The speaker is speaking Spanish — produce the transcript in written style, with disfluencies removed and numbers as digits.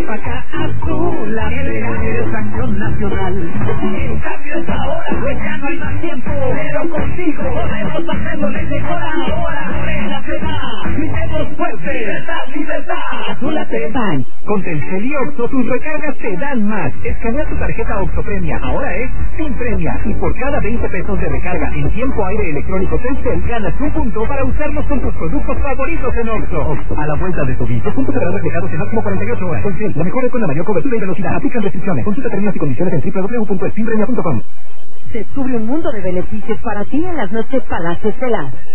Alpaca Azul, la es acción nacional. El cambio es ahora, pues ya no hay más tiempo. Pero contigo podemos hacerlo desde ahora. Morena se da, gritemos fuerte, libertad. Azul te van. Con Telcel y Oxxo, tus recargas te dan más. Escanea tu tarjeta Oxxo Premia, ahora es sin premia. Y por cada 20 pesos de recarga en tiempo aire electrónico Telcel, ganas un punto para usarlos con tus productos favoritos en Oxxo. Oxxo, a la vuelta de tu vida. Los puntos serán reflejados en máximo 48 horas. Telcel, la mejor es con la mayor cobertura y velocidad. Aplican restricciones. Consulta términos y condiciones en www.espinpremia.com. Descubre un mundo de beneficios para ti en las noches Palacio Estelar.